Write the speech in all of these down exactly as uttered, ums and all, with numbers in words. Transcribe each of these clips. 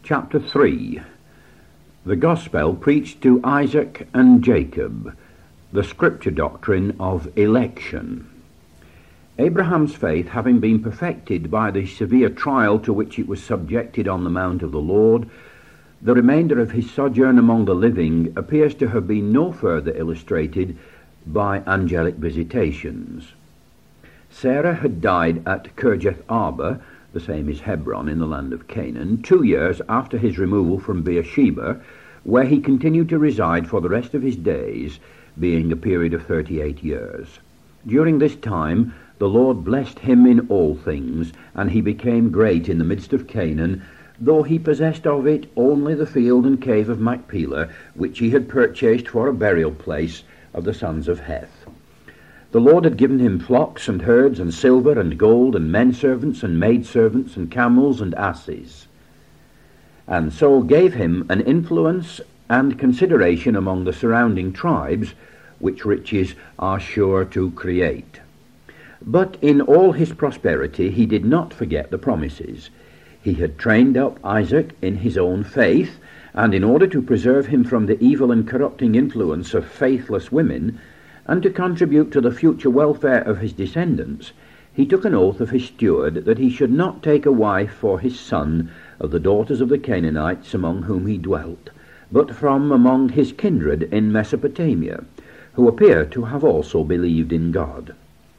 Chapter three. The Gospel preached to Isaac and Jacob. The Scripture doctrine of election. Abraham's faith having been perfected by the severe trial to which it was subjected on the mount of the Lord, the remainder of his sojourn among the living appears to have been no further illustrated by angelic visitations. Sarah had died at Kirjath Arba, the same is Hebron in the land of Canaan, two years after his removal from Beersheba, where he continued to reside for the rest of his days, being a period of thirty-eight years. During this time the Lord blessed him in all things, and he became great in the midst of Canaan, though he possessed of it only the field and cave of Machpelah, which he had purchased for a burial place of the sons of Heth. The Lord had given him flocks and herds and silver and gold and men servants and maid servants and camels and asses, and so gave him an influence and consideration among the surrounding tribes, which riches are sure to create. But in all his prosperity he did not forget the promises. He had trained up Isaac in his own faith, and in order to preserve him from the evil and corrupting influence of faithless women, and to contribute to the future welfare of his descendants, he took an oath of his steward that he should not take a wife for his son of the daughters of the Canaanites among whom he dwelt, but from among his kindred in Mesopotamia, who appear to have also believed in God.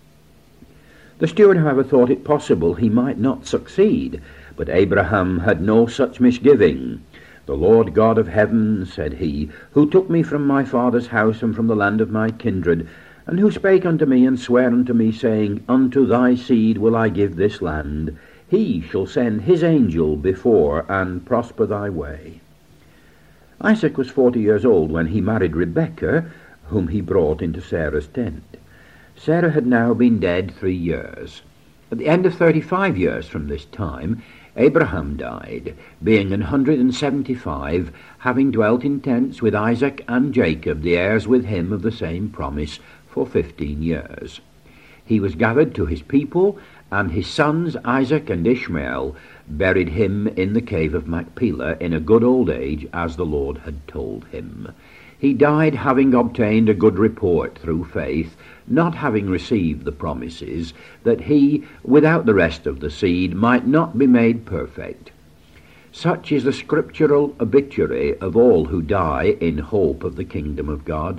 The steward, however, thought it possible he might not succeed, but Abraham had no such misgiving. "The Lord God of heaven," said he, "who took me from my father's house and from the land of my kindred, and who spake unto me and sware unto me, saying, Unto thy seed will I give this land, he shall send his angel before and prosper thy way." Isaac was forty years old when he married Rebekah, whom he brought into Sarah's tent. Sarah had now been dead three years. At the end of thirty-five years from this time, Abraham died, being an hundred and seventy-five, having dwelt in tents with Isaac and Jacob, the heirs with him of the same promise, for fifteen years. He was gathered to his people, and his sons Isaac and Ishmael buried him in the cave of Machpelah in a good old age, as the Lord had told him. He died having obtained a good report through faith, not having received the promises, that he, without the rest of the seed, might not be made perfect. Such is the scriptural obituary of all who die in hope of the kingdom of God.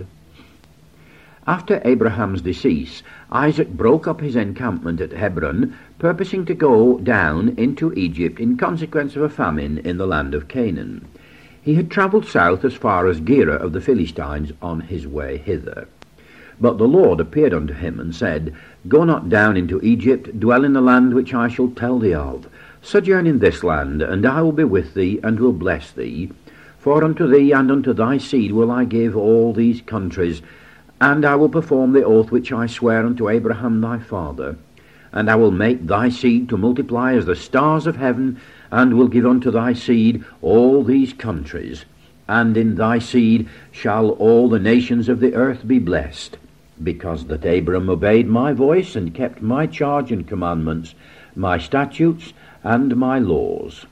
After Abraham's decease, Isaac broke up his encampment at Hebron, purposing to go down into Egypt in consequence of a famine in the land of Canaan. He had travelled south as far as Gerar of the Philistines on his way hither. But the Lord appeared unto him and said, Go not down into Egypt, dwell in the land which I shall tell thee of. Sojourn in this land, and I will be with thee, and will bless thee. For unto thee and unto thy seed will I give all these countries, and I will perform the oath which I sware unto Abraham thy father. And I will make thy seed to multiply as the stars of heaven, and will give unto thy seed all these countries. And in thy seed shall all the nations of the earth be blessed, because that Abram obeyed my voice, and kept my charge and commandments, my statutes, and my laws.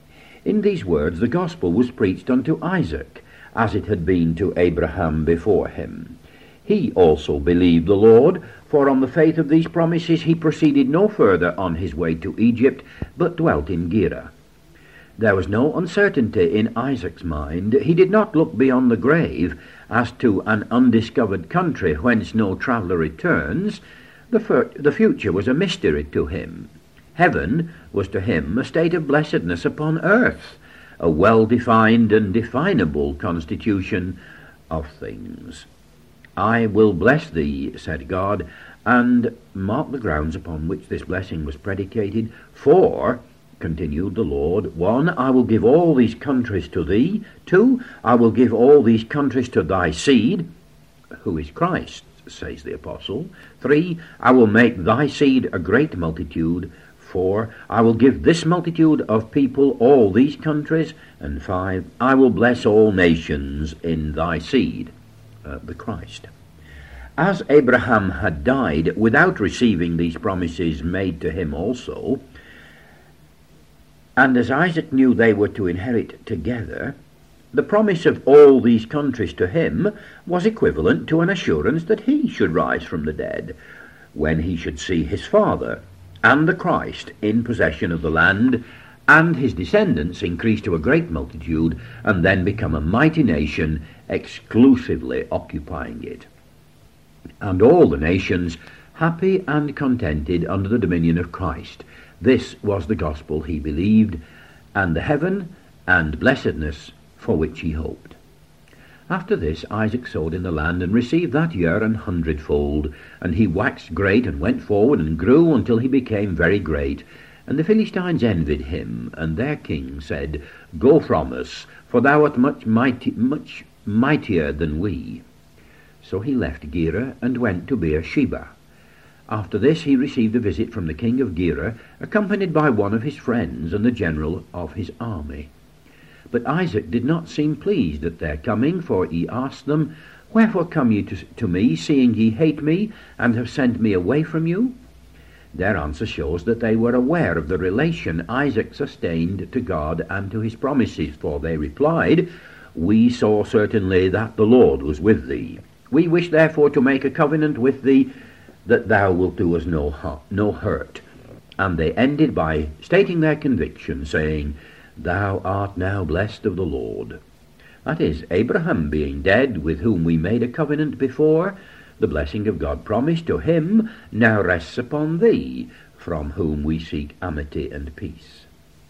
In these words the gospel was preached unto Isaac, as it had been to Abraham before him. He also believed the Lord, for on the faith of these promises he proceeded no further on his way to Egypt, but dwelt in Gerar. There was no uncertainty in Isaac's mind. He did not look beyond the grave as to an undiscovered country whence no traveller returns. The, fir- the future was a mystery to him. Heaven was to him a state of blessedness upon earth, a well-defined and definable constitution of things. I will bless thee, said God, and mark the grounds upon which this blessing was predicated. For, continued the Lord, one, I will give all these countries to thee. Two, I will give all these countries to thy seed, who is Christ, says the apostle. Three, I will make thy seed a great multitude. Four, I will give this multitude of people all these countries. And five, I will bless all nations in thy seed. Uh, the Christ. As Abraham had died without receiving these promises made to him also, And as Isaac knew they were to inherit together, the promise of all these countries to him was equivalent to an assurance that he should rise from the dead, when he should see his father and the Christ in possession of the land, and his descendants increase to a great multitude, and then become a mighty nation, exclusively occupying it. And all the nations happy and contented under the dominion of Christ. This was the gospel he believed, and the heaven and blessedness for which he hoped. After this Isaac sowed in the land, and received that year an hundredfold. And he waxed great, and went forward, and grew until he became very great. And the Philistines envied him, and their king said, Go from us, for thou art much, mighty, much mightier than we. So he left Gerar, and went to Beersheba. After this he received a visit from the king of Gerar, accompanied by one of his friends and the general of his army. But Isaac did not seem pleased at their coming, for he asked them, Wherefore come ye to, to me, seeing ye hate me, and have sent me away from you? Their answer shows that they were aware of the relation Isaac sustained to God and to his promises, for they replied, We saw certainly that the Lord was with thee. We wish therefore to make a covenant with thee, that thou wilt do us no, no hurt. And they ended by stating their conviction, saying, Thou art now blessed of the Lord. That is, Abraham being dead, with whom we made a covenant before, the blessing of God promised to him now rests upon thee, from whom we seek amity and peace.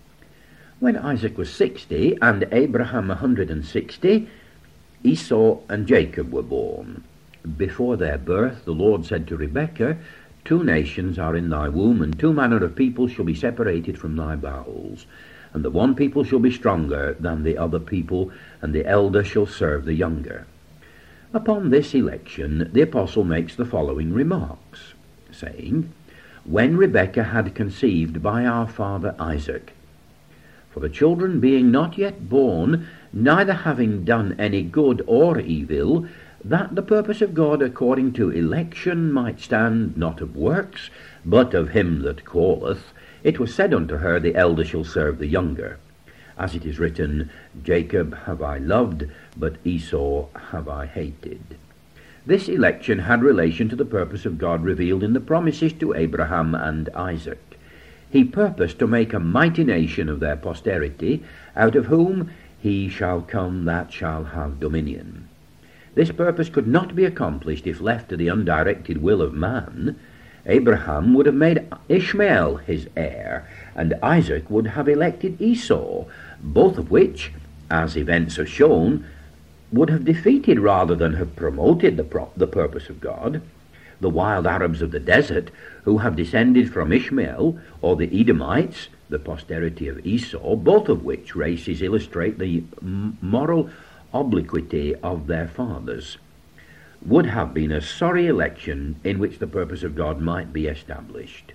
When Isaac was sixty, and Abraham a hundred and sixty, Esau and Jacob were born. Before their birth the Lord said to Rebekah, Two nations are in thy womb, and two manner of people shall be separated from thy bowels. And the one people shall be stronger than the other people, and the elder shall serve the younger. Upon this election the apostle makes the following remarks, saying, When Rebekah had conceived by our father Isaac, for the children being not yet born, neither having done any good or evil, that the purpose of God according to election might stand, not of works, but of him that calleth, it was said unto her, The elder shall serve the younger. As it is written, Jacob have I loved, but Esau have I hated. This election had relation to the purpose of God revealed in the promises to Abraham and Isaac. He purposed to make a mighty nation of their posterity, out of whom he shall come that shall have dominion. This purpose could not be accomplished if left to the undirected will of man. Abraham would have made Ishmael his heir, and Isaac would have elected Esau, both of which, as events have shown, would have defeated rather than have promoted the, pro- the purpose of God. The wild Arabs of the desert, who have descended from Ishmael, or the Edomites, the posterity of Esau, both of which races illustrate the m- moral obliquity of their fathers, would have been a sorry election in which the purpose of God might be established.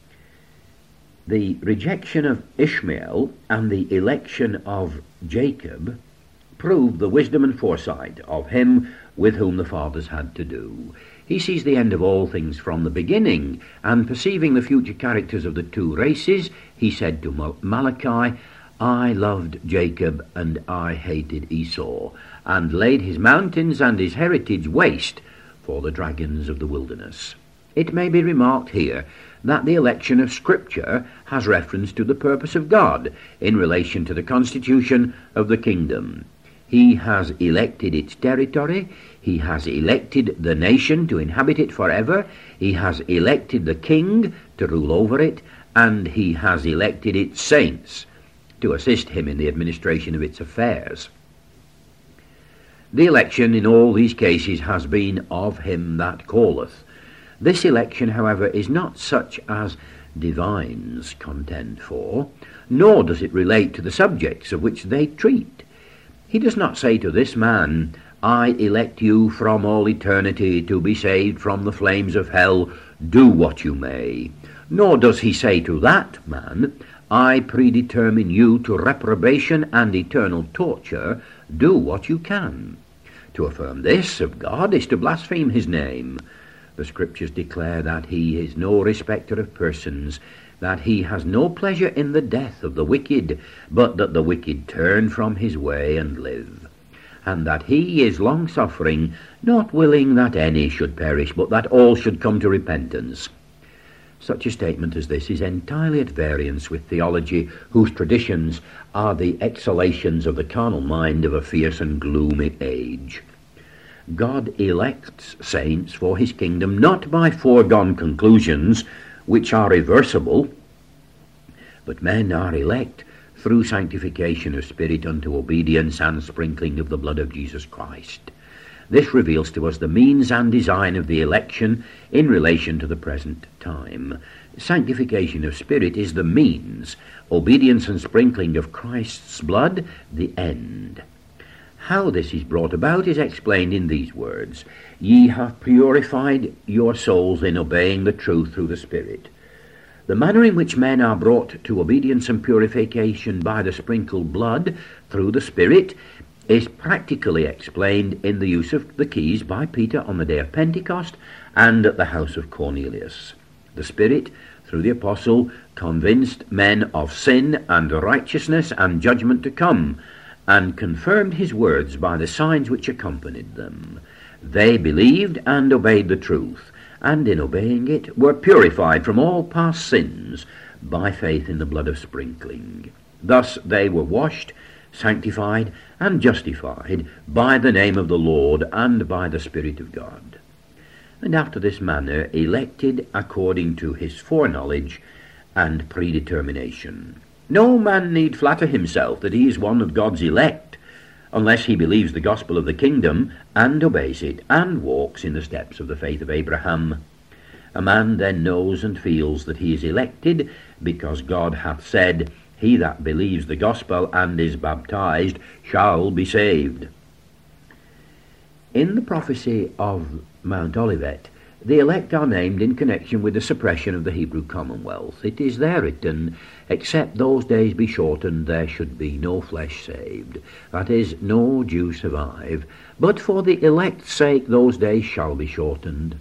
The rejection of Ishmael and the election of Jacob prove the wisdom and foresight of him with whom the fathers had to do. He sees the end of all things from the beginning, and perceiving the future characters of the two races, he said to Malachi, I loved Jacob and I hated Esau, and laid his mountains and his heritage waste for the dragons of the wilderness. It may be remarked here that the election of Scripture has reference to the purpose of God in relation to the constitution of the kingdom. He has elected its territory, he has elected the nation to inhabit it forever, he has elected the king to rule over it, and he has elected its saints to assist him in the administration of its affairs. The election in all these cases has been of him that calleth. This election, however, is not such as divines contend for, nor does it relate to the subjects of which they treat. He does not say to this man, I elect you from all eternity to be saved from the flames of hell, do what you may. Nor does he say to that man, I predetermine you to reprobation and eternal torture, do what you can. To affirm this of God is to blaspheme his name. The Scriptures declare that he is no respecter of persons, that he has no pleasure in the death of the wicked, but that the wicked turn from his way and live, and that he is long-suffering, not willing that any should perish, but that all should come to repentance. Such a statement as this is entirely at variance with theology, whose traditions are the exhalations of the carnal mind of a fierce and gloomy age. God elects saints for his kingdom not by foregone conclusions, which are reversible, but men are elect through sanctification of spirit unto obedience and sprinkling of the blood of Jesus Christ. This reveals to us the means and design of the election in relation to the present time. Sanctification of spirit is the means, obedience and sprinkling of Christ's blood the end. How this is brought about is explained in these words: Ye have purified your souls in obeying the truth through the Spirit. The manner in which men are brought to obedience and purification by the sprinkled blood through the Spirit is practically explained in the use of the keys by Peter on the day of Pentecost and at the house of Cornelius. The Spirit, through the apostle, convinced men of sin and righteousness and judgment to come, and confirmed his words by the signs which accompanied them. They believed and obeyed the truth, and in obeying it were purified from all past sins by faith in the blood of sprinkling. Thus they were washed, sanctified, and justified by the name of the Lord and by the Spirit of God. And after this manner elected according to his foreknowledge and predetermination. No man need flatter himself that he is one of God's elect, unless he believes the gospel of the kingdom, and obeys it, and walks in the steps of the faith of Abraham. A man then knows and feels that he is elected, because God hath said, He that believes the gospel and is baptized shall be saved. In the prophecy of Mount Olivet, the elect are named in connection with the suppression of the Hebrew commonwealth. It is there written, Except those days be shortened, there should be no flesh saved. That is, no Jew survive. But for the elect's sake those days shall be shortened.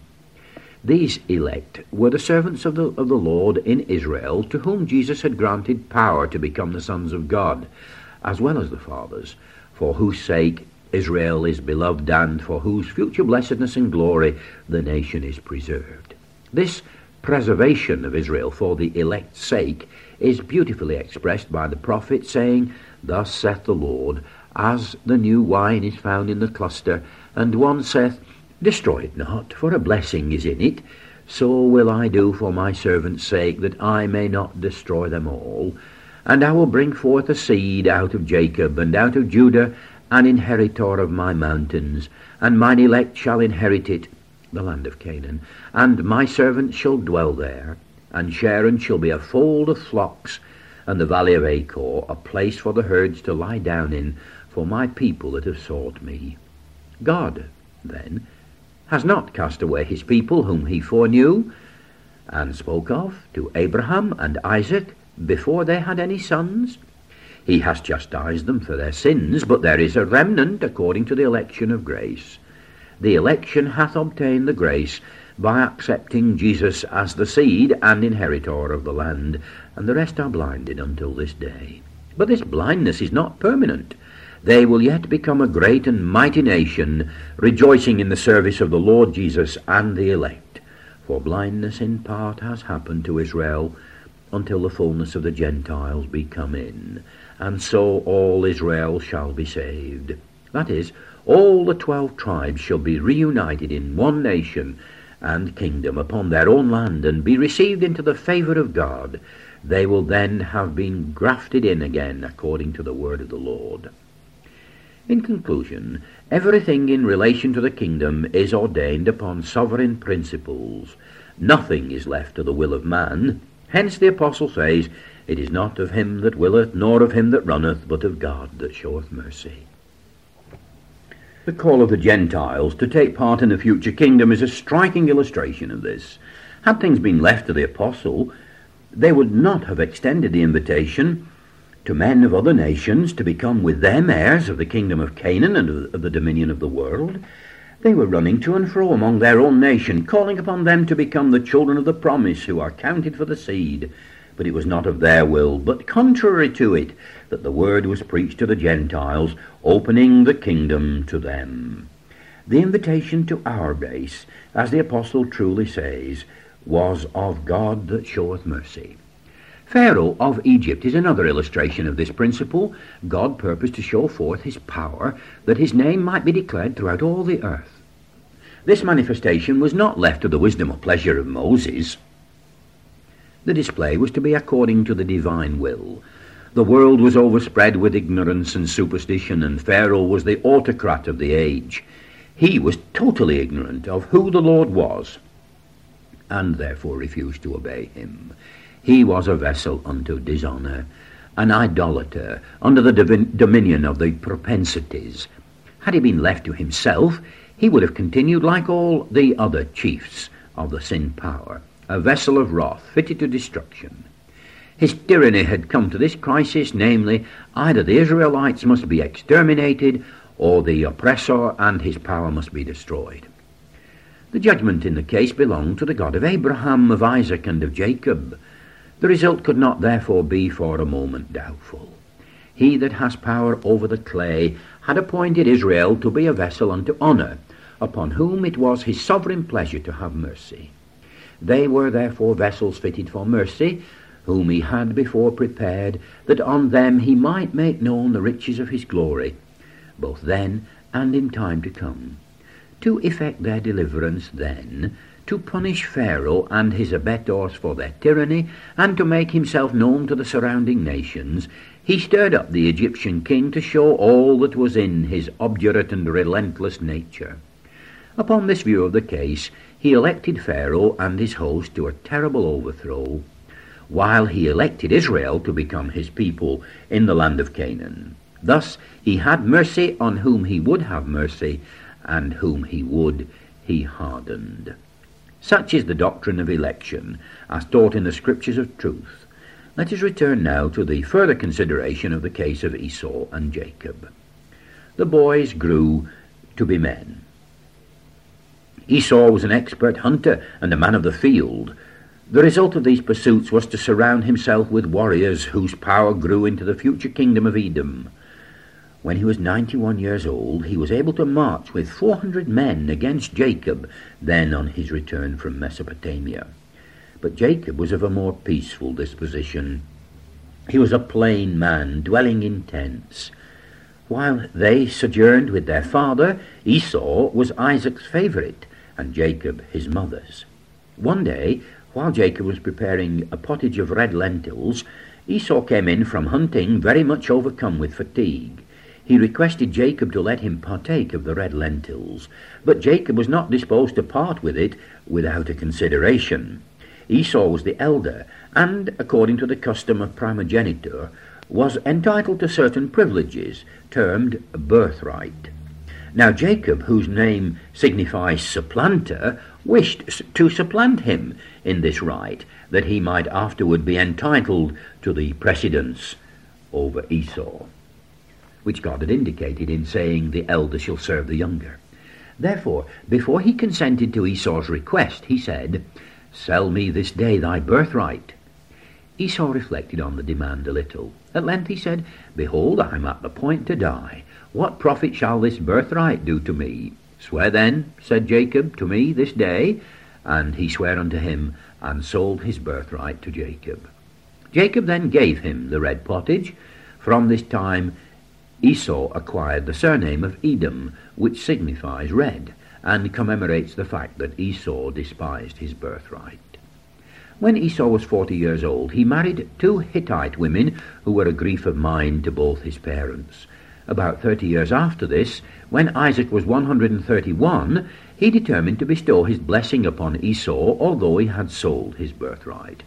These elect were the servants of the, of the Lord in Israel, to whom Jesus had granted power to become the sons of God, as well as the fathers, for whose sake Israel is beloved, and for whose future blessedness and glory the nation is preserved. This preservation of Israel for the elect's sake is beautifully expressed by the prophet, saying, Thus saith the Lord, as the new wine is found in the cluster, and one saith, Destroy it not, for a blessing is in it, so will I do for my servant's sake, that I may not destroy them all. And I will bring forth a seed out of Jacob, and out of Judah, an inheritor of my mountains, and mine elect shall inherit it, the land of Canaan, and my servants shall dwell there, and Sharon shall be a fold of flocks, and the valley of Achor a place for the herds to lie down in, for my people that have sought me. God, then, has not cast away his people whom he foreknew, and spoke of to Abraham and Isaac before they had any sons. He has chastised them for their sins, but there is a remnant according to the election of grace. The election hath obtained the grace by accepting Jesus as the seed and inheritor of the land, and the rest are blinded until this day. But this blindness is not permanent. They will yet become a great and mighty nation, rejoicing in the service of the Lord Jesus and the elect. For blindness in part has happened to Israel, until the fullness of the Gentiles be come in, and so all Israel shall be saved. That is, all the twelve tribes shall be reunited in one nation and kingdom upon their own land, and be received into the favour of God. They will then have been grafted in again, according to the word of the Lord. In conclusion, everything in relation to the kingdom is ordained upon sovereign principles. Nothing is left to the will of man. Hence the apostle says, It is not of him that willeth, nor of him that runneth, but of God that showeth mercy. The call of the Gentiles to take part in the future kingdom is a striking illustration of this. Had things been left to the apostle, they would not have extended the invitation to men of other nations to become with them heirs of the kingdom of Canaan and of the dominion of the world. They were running to and fro among their own nation, calling upon them to become the children of the promise, who are counted for the seed. But it was not of their will, but contrary to it, that the word was preached to the Gentiles, opening the kingdom to them. The invitation to our race, as the apostle truly says, was of God that showeth mercy. Pharaoh of Egypt is another illustration of this principle. God purposed to show forth his power, that his name might be declared throughout all the earth. This manifestation was not left to the wisdom or pleasure of Moses. The display was to be according to the divine will. The world was overspread with ignorance and superstition, and Pharaoh was the autocrat of the age. He was totally ignorant of who the Lord was, and therefore refused to obey him. He was a vessel unto dishonour, an idolater, under the divin- dominion of the propensities. Had he been left to himself, he would have continued like all the other chiefs of the sin power, a vessel of wrath, fitted to destruction. His tyranny had come to this crisis, namely, either the Israelites must be exterminated, or the oppressor and his power must be destroyed. The judgment in the case belonged to the God of Abraham, of Isaac, and of Jacob. The result could not therefore be for a moment doubtful. He that has power over the clay had appointed Israel to be a vessel unto honour, upon whom it was his sovereign pleasure to have mercy. They were therefore vessels fitted for mercy, whom he had before prepared, that on them he might make known the riches of his glory, both then and in time to come. To effect their deliverance then, to punish Pharaoh and his abettors for their tyranny, and to make himself known to the surrounding nations, he stirred up the Egyptian king to show all that was in his obdurate and relentless nature. Upon this view of the case, he elected Pharaoh and his host to a terrible overthrow, while he elected Israel to become his people in the land of Canaan. Thus he had mercy on whom he would have mercy, and whom he would he hardened. Such is the doctrine of election, as taught in the Scriptures of truth. Let us return now to the further consideration of the case of Esau and Jacob. The boys grew to be men. Esau was an expert hunter and a man of the field. The result of these pursuits was to surround himself with warriors whose power grew into the future kingdom of Edom. When he was ninety-one years old, he was able to march with four hundred men against Jacob, then on his return from Mesopotamia. But Jacob was of a more peaceful disposition. He was a plain man, dwelling in tents. While they sojourned with their father, Esau was Isaac's favourite, and Jacob his mother's. One day, while Jacob was preparing a pottage of red lentils, Esau came in from hunting very much overcome with fatigue. He requested Jacob to let him partake of the red lentils, but Jacob was not disposed to part with it without a consideration. Esau was the elder, and, according to the custom of primogeniture, was entitled to certain privileges, termed birthright. Now Jacob, whose name signifies supplanter, wished to supplant him in this right, that he might afterward be entitled to the precedence over Esau, which God had indicated in saying, "The elder shall serve the younger." Therefore, before he consented to Esau's request, he said, "Sell me this day thy birthright." Esau reflected on the demand a little. At length he said, "Behold, I am at the point to die. What profit shall this birthright do to me? Swear then," said Jacob, "to me this day." And he sware unto him, and sold his birthright to Jacob. Jacob then gave him the red pottage. From this time Esau acquired the surname of Edom, which signifies red, and commemorates the fact that Esau despised his birthright. When Esau was forty years old, he married two Hittite women who were a grief of mind to both his parents. About thirty years after this, when Isaac was one hundred and thirty-one, he determined to bestow his blessing upon Esau, although he had sold his birthright.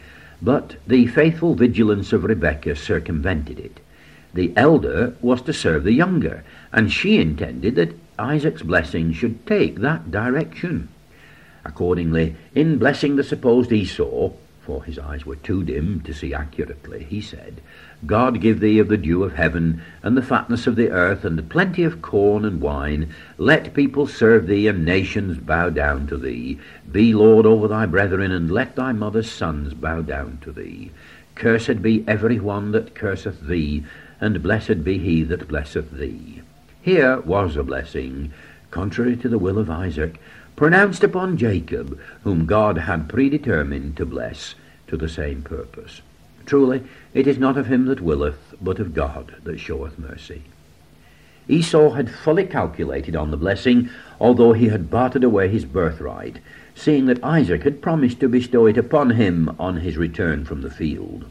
But the faithful vigilance of Rebekah circumvented it. The elder was to serve the younger, and she intended that Isaac's blessing should take that direction. Accordingly, in blessing the supposed Esau, for his eyes were too dim to see accurately, he said, God give thee of the dew of heaven, and the fatness of the earth, and plenty of corn and wine. Let people serve thee, and nations bow down to thee. Be Lord over thy brethren, and let thy mother's sons bow down to thee. Cursed be every one that curseth thee, and blessed be he that blesseth thee. Here was a blessing, contrary to the will of Isaac, pronounced upon Jacob, whom God had predetermined to bless to the same purpose. Truly, it is not of him that willeth, but of God that showeth mercy. Esau had fully calculated on the blessing, although he had bartered away his birthright, seeing that Isaac had promised to bestow it upon him on his return from the field.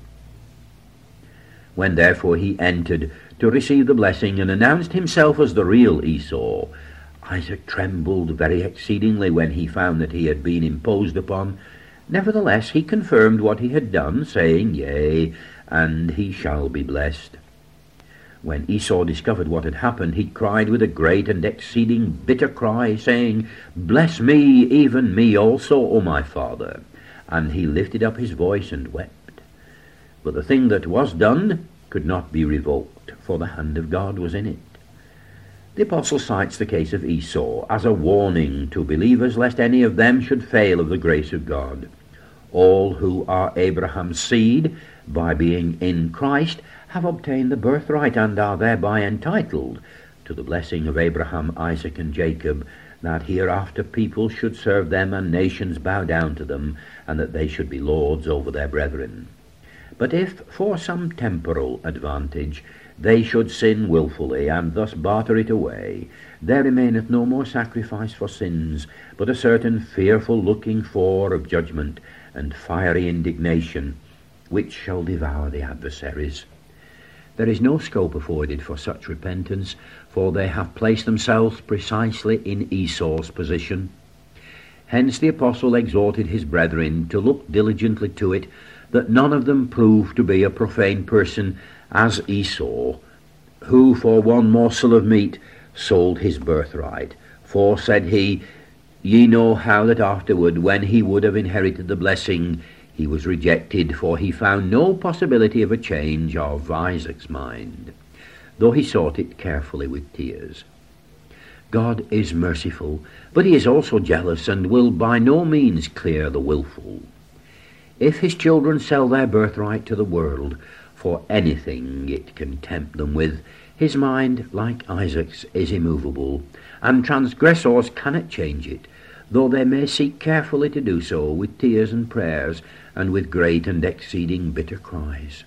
When therefore he entered to receive the blessing and announced himself as the real Esau, Isaac trembled very exceedingly when he found that he had been imposed upon. Nevertheless he confirmed what he had done, saying, Yea, and he shall be blessed. When Esau discovered what had happened, he cried with a great and exceeding bitter cry, saying, Bless me, even me also, O my father. And he lifted up his voice and wept. But the thing that was done could not be revoked, for the hand of God was in it. The apostle cites the case of Esau as a warning to believers, lest any of them should fail of the grace of God. All who are Abraham's seed, by being in Christ, have obtained the birthright and are thereby entitled to the blessing of Abraham, Isaac, and Jacob, that hereafter people should serve them and nations bow down to them, and that they should be lords over their brethren. But if, for some temporal advantage, they should sin wilfully, and thus barter it away, there remaineth no more sacrifice for sins, but a certain fearful looking for of judgment, and fiery indignation, which shall devour the adversaries. There is no scope afforded for such repentance, for they have placed themselves precisely in Esau's position. Hence the apostle exhorted his brethren to look diligently to it, that none of them prove to be a profane person as Esau, who for one morsel of meat sold his birthright. For, said he, ye know how that afterward, when he would have inherited the blessing, he was rejected, for he found no possibility of a change of Isaac's mind, though he sought it carefully with tears. God is merciful, but he is also jealous, and will by no means clear the wilful. If his children sell their birthright to the world for anything it can tempt them with, his mind, like Isaac's, is immovable, and transgressors cannot change it, though they may seek carefully to do so with tears and prayers, and with great and exceeding bitter cries.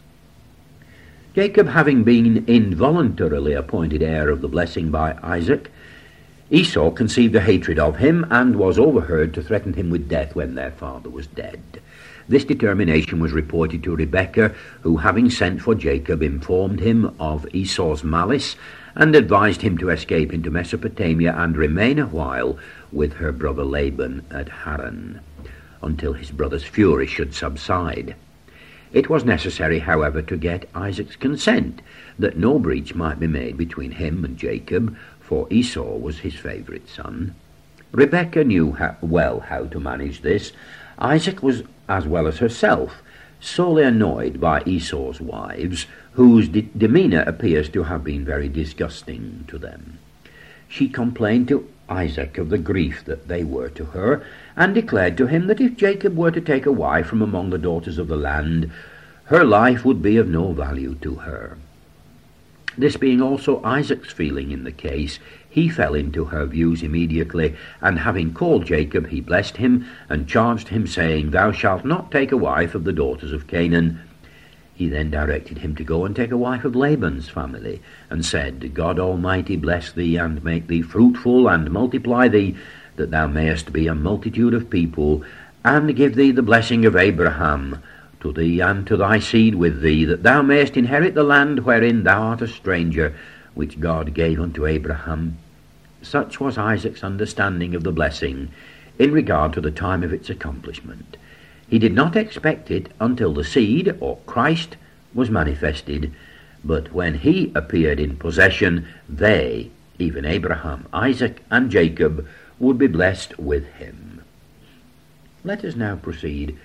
Jacob having been involuntarily appointed heir of the blessing by Isaac, Esau conceived a hatred of him, and was overheard to threaten him with death when their father was dead. This determination was reported to Rebekah, who, having sent for Jacob, informed him of Esau's malice, and advised him to escape into Mesopotamia and remain a while with her brother Laban at Haran, until his brother's fury should subside. It was necessary, however, to get Isaac's consent, that no breach might be made between him and Jacob, for Esau was his favourite son. Rebekah knew how, well how to manage this. Isaac was, as well as herself, sorely annoyed by Esau's wives, whose de- demeanour appears to have been very disgusting to them. She complained to Isaac of the grief that they were to her, and declared to him that if Jacob were to take a wife from among the daughters of the land, her life would be of no value to her. This being also Isaac's feeling in the case, he fell into her views immediately, and having called Jacob, he blessed him, and charged him, saying, Thou shalt not take a wife of the daughters of Canaan. He then directed him to go and take a wife of Laban's family, and said, God Almighty bless thee, and make thee fruitful, and multiply thee, that thou mayest be a multitude of people, and give thee the blessing of Abraham, to thee and to thy seed with thee, that thou mayest inherit the land wherein thou art a stranger, which God gave unto Abraham. Such was Isaac's understanding of the blessing in regard to the time of its accomplishment. He did not expect it until the seed, or Christ, was manifested, but when he appeared in possession, they, even Abraham, Isaac, and Jacob, would be blessed with him. Let us now proceed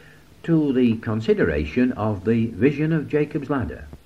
to the consideration of the vision of Jacob's ladder.